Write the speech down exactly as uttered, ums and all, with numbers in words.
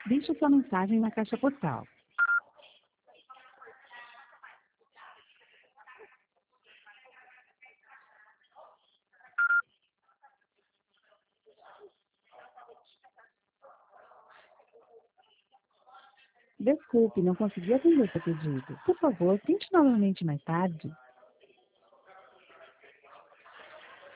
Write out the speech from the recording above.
Deixe sua mensagem na caixa postal. Desculpe, não consegui atender seu pedido. Por favor, tente novamente mais tarde.